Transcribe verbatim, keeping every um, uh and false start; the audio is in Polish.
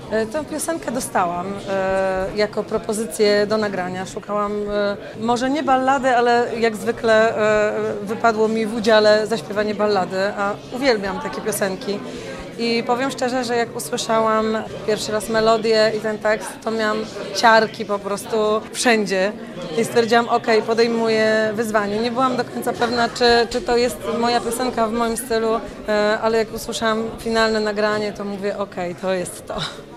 E, Tę piosenkę dostałam e, jako propozycję do nagrania. Szukałam e, może nie ballady, ale jak zwykle e, wypadło mi w udziale zaśpiewanie ballady, a uwielbiam takie piosenki. I powiem szczerze, że jak usłyszałam pierwszy raz melodię i ten tekst, to miałam ciarki po prostu wszędzie. I stwierdziłam, ok, podejmuję wyzwanie. Nie byłam do końca pewna, czy, czy to jest moja piosenka w moim stylu, e, ale jak usłyszałam finalne nagranie, to mówię, ok, to jest to.